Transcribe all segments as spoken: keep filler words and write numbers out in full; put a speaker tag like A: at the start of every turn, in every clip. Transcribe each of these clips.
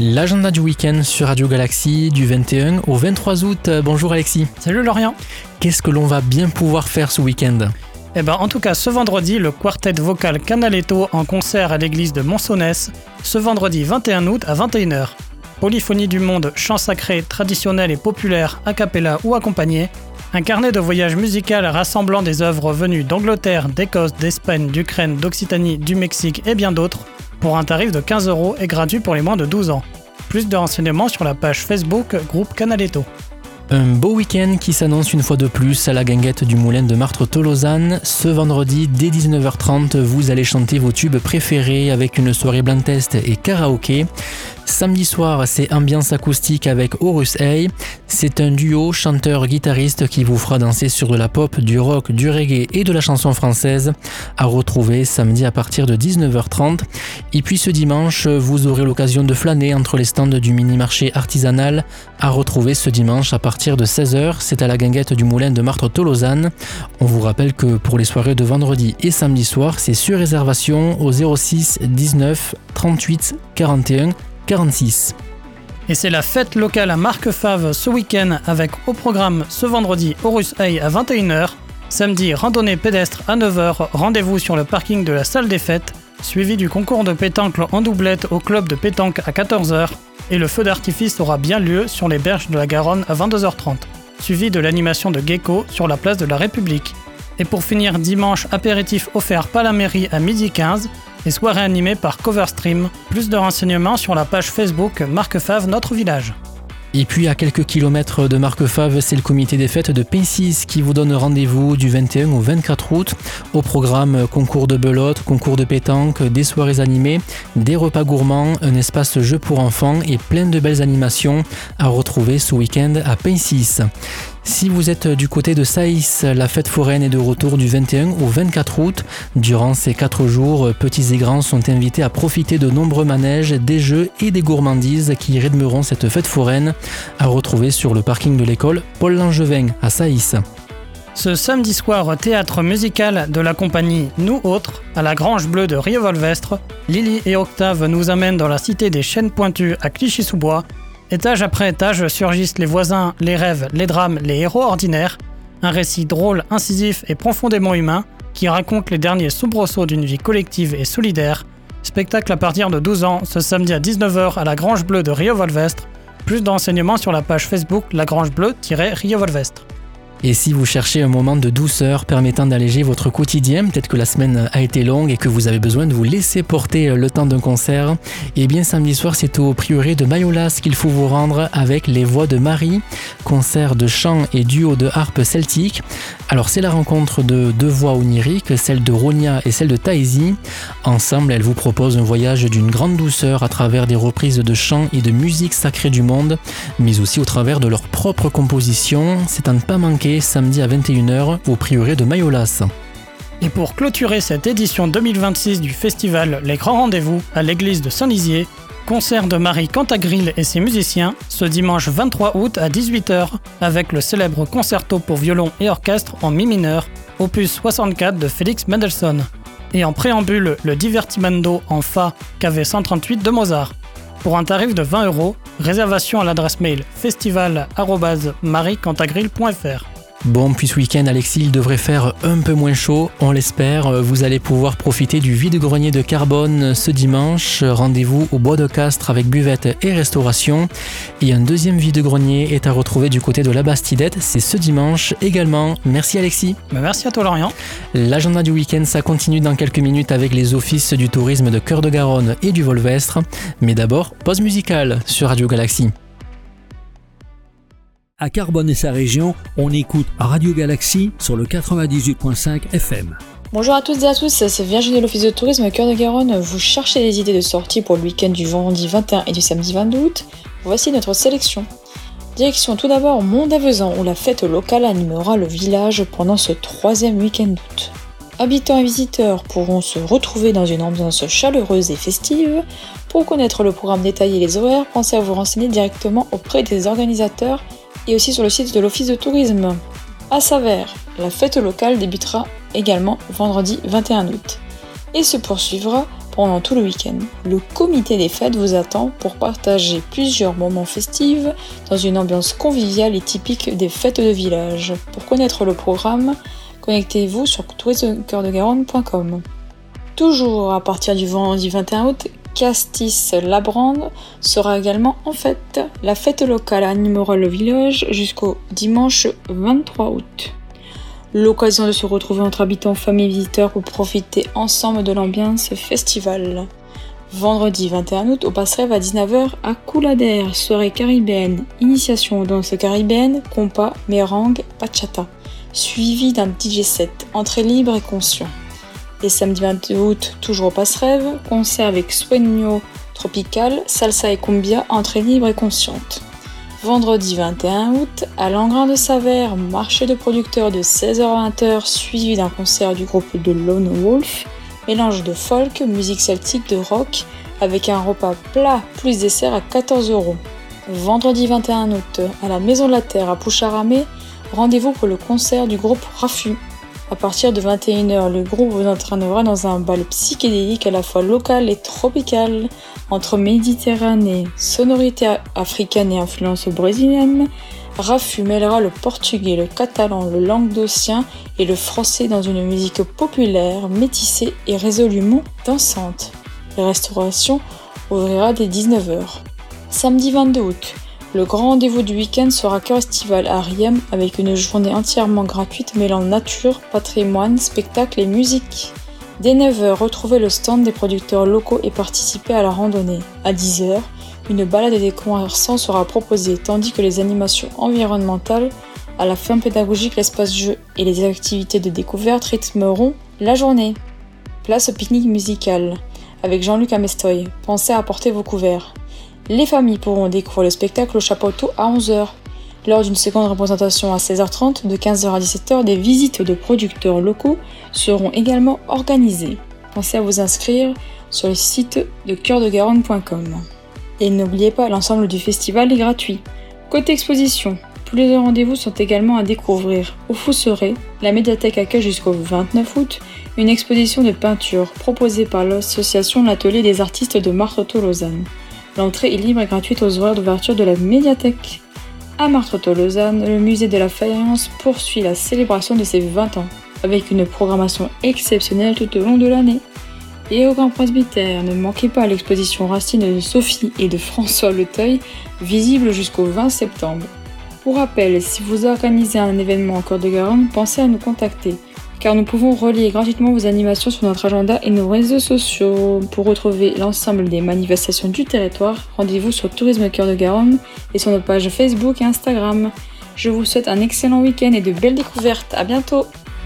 A: L'agenda du week-end sur Radio Galaxy du vingt et un au vingt-trois août. Bonjour Alexis.
B: Salut Lorient.
A: Qu'est-ce que l'on va bien pouvoir faire ce week-end ?
B: Eh ben, en tout cas, ce vendredi, le quartet vocal Canaletto en concert à l'église de Monsonès, ce vendredi vingt et un août à vingt et une heures. Polyphonie du monde, chants sacrés, traditionnels et populaires, a cappella ou accompagnés. Un carnet de voyage musical rassemblant des œuvres venues d'Angleterre, d'Écosse, d'Espagne, d'Ukraine, d'Occitanie, du Mexique et bien d'autres, pour un tarif de quinze euros et gratuit pour les moins de douze ans. Plus de renseignements sur la page Facebook groupe Canaletto.
A: Un beau week-end qui s'annonce une fois de plus à la guinguette du Moulin de Martre-Tolosane. Ce vendredi, dès dix-neuf heures trente, vous allez chanter vos tubes préférés avec une soirée blind test et karaoké. Samedi soir, c'est ambiance acoustique avec Horus Hey. C'est un duo chanteur-guitariste qui vous fera danser sur de la pop, du rock, du reggae et de la chanson française. À retrouver samedi à partir de dix-neuf heures trente. Et puis ce dimanche, vous aurez l'occasion de flâner entre les stands du mini-marché artisanal. À retrouver ce dimanche à partir de seize heures, c'est à la guinguette du Moulin de Martre-Tolosane. On vous rappelle que pour les soirées de vendredi et samedi soir, c'est sur réservation au zéro six dix-neuf trente-huit quarante et un quarante-six.
B: Et c'est la fête locale à Marquefave ce week-end avec au programme ce vendredi Horus Hey à vingt et une heures, samedi randonnée pédestre à neuf heures, rendez-vous sur le parking de la salle des fêtes, suivi du concours de pétanque en doublette au club de pétanque à quatorze heures et le feu d'artifice aura bien lieu sur les berges de la Garonne à vingt-deux heures trente, suivi de l'animation de Gecko sur la place de la République. Et pour finir dimanche, apéritif offert par la mairie à midi quinze, et soirée animée par Coverstream. Plus de renseignements sur la page Facebook Marquefave Notre Village.
A: Et puis à quelques kilomètres de Marquefave, c'est le comité des fêtes de Pensis qui vous donne rendez-vous du vingt et un au vingt-quatre août. Au programme concours de belote, concours de pétanque, des soirées animées, des repas gourmands, un espace jeu pour enfants et plein de belles animations à retrouver ce week-end à Pensis. Si vous êtes du côté de Saïs, la fête foraine est de retour du vingt et un au vingt-quatre août. Durant ces quatre jours, petits et grands sont invités à profiter de nombreux manèges, des jeux et des gourmandises qui rythmeront cette fête foraine, à retrouver sur le parking de l'école Paul Langevin à Saïs.
B: Ce samedi soir, théâtre musical de la compagnie Nous Autres, à la Grange Bleue de Rievolvestre, Lily et Octave nous amènent dans la cité des Chênes Pointus à Clichy-sous-Bois. Étage après étage surgissent les voisins, les rêves, les drames, les héros ordinaires. Un récit drôle, incisif et profondément humain qui raconte les derniers soubresauts d'une vie collective et solidaire. Spectacle à partir de douze ans, ce samedi à dix-neuf heures à la Grange Bleue de Rievolvestre. Plus d'enseignements sur la page Facebook La Grange Bleue-Rievolvestre.
A: Et si vous cherchez un moment de douceur permettant d'alléger votre quotidien, peut-être que la semaine a été longue et que vous avez besoin de vous laisser porter le temps d'un concert, et bien samedi soir c'est au prieuré de Mayolas qu'il faut vous rendre avec les voix de Marie, concert de chant et duo de harpe celtique. Alors c'est la rencontre de deux voix oniriques, celle de Ronia et celle de Taïsi. Ensemble, elles vous proposent un voyage d'une grande douceur à travers des reprises de chants et de musique sacrée du monde, mais aussi au travers de leur propre composition. C'est à ne pas manquer samedi à vingt et une heures au prieuré de Mayolas.
B: Et pour clôturer cette édition deux mille vingt-six du festival Les Grands Rendez-vous à l'église de Saint-Lizier, concert de Marie Cantagril et ses musiciens ce dimanche vingt-trois août à dix-huit heures avec le célèbre concerto pour violon et orchestre en mi mineur, opus soixante-quatre de Félix Mendelssohn. Et en préambule, le Divertimento en Fa K V cent trente-huit de Mozart. Pour un tarif de vingt euros, réservation à l'adresse mail festival arobase marie cantagril point f r.
A: Bon, puis ce week-end, Alexis, il devrait faire un peu moins chaud, on l'espère. Vous allez pouvoir profiter du vide-grenier de Carbone ce dimanche. Rendez-vous au Bois de Castres avec buvette et restauration. Et un deuxième vide-grenier est à retrouver du côté de la Bastidette. C'est ce dimanche également. Merci Alexis.
B: Merci à toi Lorient.
A: L'agenda du week-end, ça continue dans quelques minutes avec les offices du tourisme de Cœur de Garonne et du Volvestre. Mais d'abord, pause musicale sur Radio Galaxy.
C: À Carbone et sa région, on écoute Radio Galaxy sur le quatre-vingt-dix-huit virgule cinq F M.
D: Bonjour à toutes et à tous, c'est Virginie de l'Office de Tourisme Cœur de Garonne. Vous cherchez des idées de sortie pour le week-end du vendredi vingt et un et du samedi vingt-deux août? Voici notre sélection. Direction tout d'abord Mont-d'Avezan où la fête locale animera le village pendant ce troisième week-end d'août. Habitants et visiteurs pourront se retrouver dans une ambiance chaleureuse et festive. Pour connaître le programme détaillé et les horaires, pensez à vous renseigner directement auprès des organisateurs et aussi sur le site de l'Office de Tourisme. À Savères, la fête locale débutera également vendredi vingt et un août et se poursuivra pendant tout le week-end. Le comité des fêtes vous attend pour partager plusieurs moments festifs dans une ambiance conviviale et typique des fêtes de village. Pour connaître le programme, connectez-vous sur tourisme cœur de garonne point com. Toujours à partir du vendredi vingt et un août, Castis-Labrande sera également en fête. La fête locale animera le village jusqu'au dimanche vingt-trois août. L'occasion de se retrouver entre habitants, familles et visiteurs pour profiter ensemble de l'ambiance festival. Vendredi vingt et un août, au Passerève à dix-neuf heures à Coulader, soirée caribéenne, initiation aux danses caribéennes, compas, merengue, bachata, suivi d'un D J set, entrée libre et conscient. Et samedi vingt-deux août, toujours au Passerève, concert avec Sueño Tropical, salsa et cumbia, entrée libre et consciente. Vendredi vingt et un août, à Langrain de Saverne, marché de producteurs de seize heures à vingt heures, suivi d'un concert du groupe de Lone Wolf, mélange de folk, musique celtique, de rock, avec un repas plat plus dessert à quatorze euros. Vendredi vingt et un août, à la Maison de la Terre à Poucharamé, rendez-vous pour le concert du groupe Rafu. À partir de vingt et une heures, le groupe vous entraînera dans un bal psychédélique à la fois local et tropical, entre Méditerranée, sonorité africaine et influence brésilienne. Rafu mêlera le portugais, le catalan, le languedocien et le français dans une musique populaire, métissée et résolument dansante. La restauration ouvrira dès dix-neuf heures. Samedi vingt-deux août, le grand rendez-vous du week-end sera Cœur Estival à Riem avec une journée entièrement gratuite mêlant nature, patrimoine, spectacle et musique. Dès neuf heures, retrouvez le stand des producteurs locaux et participez à la randonnée. À dix heures, une balade des commerçants sera proposée tandis que les animations environnementales, à la fin pédagogique, l'espace jeu et les activités de découverte rythmeront la journée. Place au pique-nique musical avec Jean-Luc Amestoy. Pensez à apporter vos couverts. Les familles pourront découvrir le spectacle au Chapiteau à onze heures. Lors d'une seconde représentation à seize heures trente, de quinze heures à dix-sept heures, des visites de producteurs locaux seront également organisées. Pensez à vous inscrire sur le site de cœur de garonne point com. Et n'oubliez pas, l'ensemble du festival est gratuit. Côté exposition, plusieurs rendez-vous sont également à découvrir. Au Fousseret, la médiathèque accueille jusqu'au vingt-neuf août une exposition de peinture proposée par l'association L'Atelier des artistes de Martretot-Lausanne. L'entrée est libre et gratuite aux horaires d'ouverture de la médiathèque. À Martretot-Lausanne, le musée de la faïence poursuit la célébration de ses vingt ans, avec une programmation exceptionnelle tout au long de l'année. Et au Grand Presbytère, ne manquez pas l'exposition Racine de Sophie et de François Leteuil, visible jusqu'au vingt septembre. Pour rappel, si vous organisez un événement en Côte-de-Garonne, pensez à nous contacter, car nous pouvons relier gratuitement vos animations sur notre agenda et nos réseaux sociaux. Pour retrouver l'ensemble des manifestations du territoire, rendez-vous sur Tourisme Cœur de Garonne et sur notre page Facebook et Instagram. Je vous souhaite un excellent week-end et de belles découvertes. À bientôt!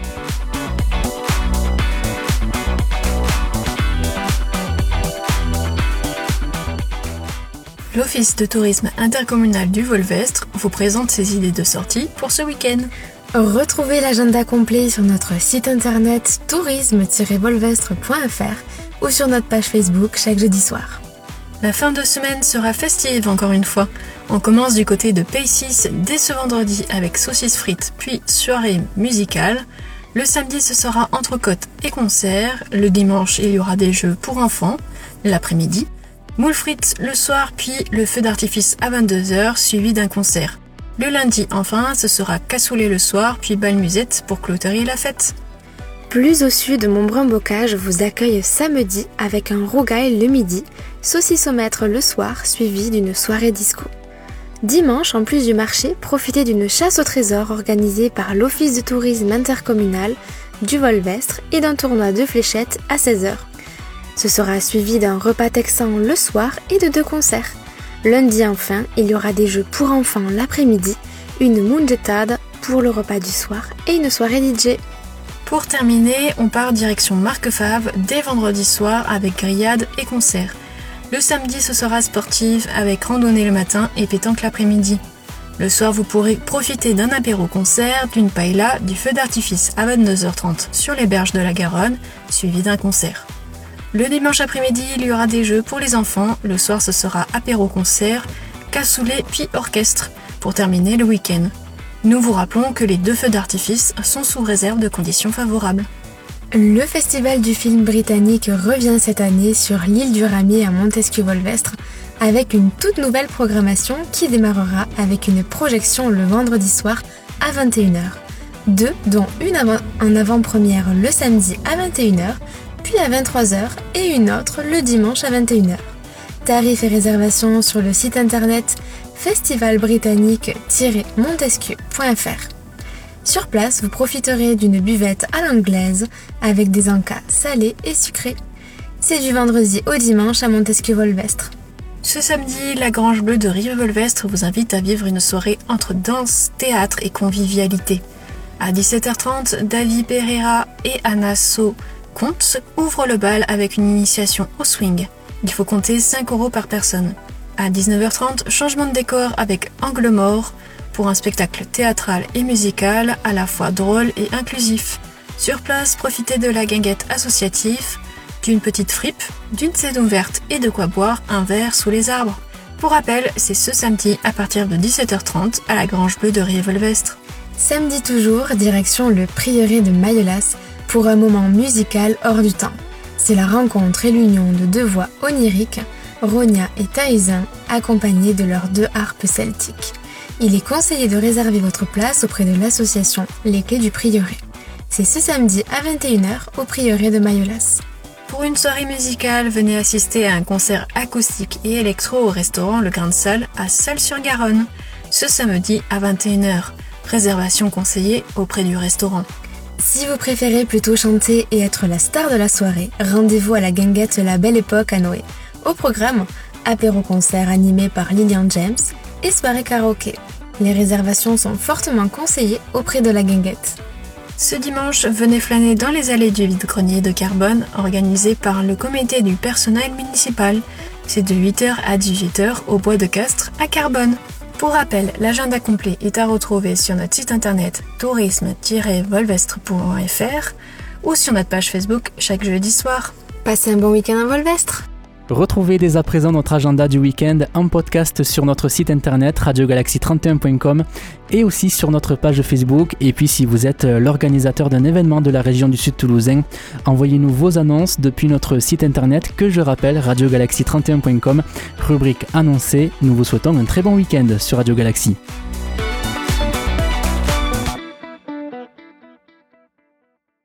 E: L'Office de tourisme intercommunal du Volvestre vous présente ses idées de sortie pour ce week-end.
F: Retrouvez l'agenda complet sur notre site internet tourisme tiret volvestre point f r ou sur notre page Facebook chaque jeudi soir.
E: La fin de semaine sera festive encore une fois. On commence du côté de Paces dès ce vendredi avec saucisses frites puis soirée musicale. Le samedi ce sera entrecôte et concert. Le dimanche il y aura des jeux pour enfants l'après-midi. Moules frites le soir puis le feu d'artifice à vingt-deux heures suivi d'un concert. Le lundi, enfin, ce sera cassoulet le soir, puis bal musette pour clôturer la fête.
F: Plus au sud, Montbrun-Bocage vous accueille samedi avec un rougail le midi, saucissomètre le soir, suivi d'une soirée disco. Dimanche, en plus du marché, profitez d'une chasse au trésor organisée par l'Office de tourisme intercommunal du Volvestre et d'un tournoi de fléchettes à seize heures. Ce sera suivi d'un repas texan le soir et de deux concerts. Lundi enfin, il y aura des jeux pour enfants l'après-midi, une mungetade pour le repas du soir et une soirée D J.
E: Pour terminer, on part direction Marquefave dès vendredi soir avec grillade et concert. Le samedi, ce sera sportif avec randonnée le matin et pétanque l'après-midi. Le soir, vous pourrez profiter d'un apéro-concert, d'une paella, du feu d'artifice à vingt-deux heures trente sur les berges de la Garonne, suivi d'un concert. Le dimanche après-midi, il y aura des jeux pour les enfants. Le soir, ce sera apéro-concert, cassoulet puis orchestre pour terminer le week-end. Nous vous rappelons que les deux feux d'artifice sont sous réserve de conditions favorables.
F: Le festival du film britannique revient cette année sur l'île du Ramier à Montesquieu-Volvestre avec une toute nouvelle programmation qui démarrera avec une projection le vendredi soir à vingt et une heures. Deux, dont une avant- en avant-première le samedi à vingt et une heures, puis à vingt-trois heures et une autre le dimanche à vingt et une heures. Tarifs et réservations sur le site internet festival britannique tiret montesquieu point f r. Sur place, vous profiterez d'une buvette à l'anglaise avec des encas salés et sucrés. C'est du vendredi au dimanche à Montesquieu-Volvestre.
E: Ce samedi, la Grange Bleue de Rive-Volvestre vous invite à vivre une soirée entre danse, théâtre et convivialité. À dix-sept heures trente, David Pereira et Anna So Comte ouvrent le bal avec une initiation au swing. Il faut compter cinq euros par personne. À dix-neuf heures trente, changement de décor avec Angle Mort pour un spectacle théâtral et musical à la fois drôle et inclusif. Sur place, profitez de la guinguette associative, d'une petite fripe, d'une scène ouverte et de quoi boire un verre sous les arbres. Pour rappel, c'est ce samedi à partir de dix-sept heures trente à la Grange Bleue de Rive-Volvestre.
F: Samedi toujours, direction le prieuré de Mayolass pour un moment musical hors du temps. C'est la rencontre et l'union de deux voix oniriques, Ronia et Thaïsin, accompagnées de leurs deux harpes celtiques. Il est conseillé de réserver votre place auprès de l'association Les Clés du Prieuré. C'est ce samedi à vingt et une heures au prieuré de Mayolass.
E: Pour une soirée musicale, venez assister à un concert acoustique et électro au restaurant Le Grain de Salle à Salles-sur-Garonne, ce samedi à vingt et une heures. Réservation conseillée auprès du restaurant.
F: Si vous préférez plutôt chanter et être la star de la soirée, rendez-vous à la guinguette La Belle Époque à Noé. Au programme, apéro-concert animé par Lilian James et soirée karaoké. Les réservations sont fortement conseillées auprès de la guinguette.
E: Ce dimanche, venez flâner dans les allées du vide-grenier de Carbone, organisé par le comité du personnel municipal. C'est de huit heures à dix-huit heures au Bois de Castres à Carbone. Pour rappel, l'agenda complet est à retrouver sur notre site internet tourisme tiret volvestre point f r ou sur notre page Facebook chaque jeudi soir.
F: Passez un bon week-end à Volvestre.
A: Retrouvez dès à présent notre agenda du week-end en podcast sur notre site internet radio galaxy trente et un point com et aussi sur notre page Facebook. Et puis si vous êtes l'organisateur d'un événement de la région du Sud Toulousain, envoyez-nous vos annonces depuis notre site internet que je rappelle radio galaxy trente et un point com, rubrique annoncée. Nous vous souhaitons un très bon week-end sur Radio Galaxy.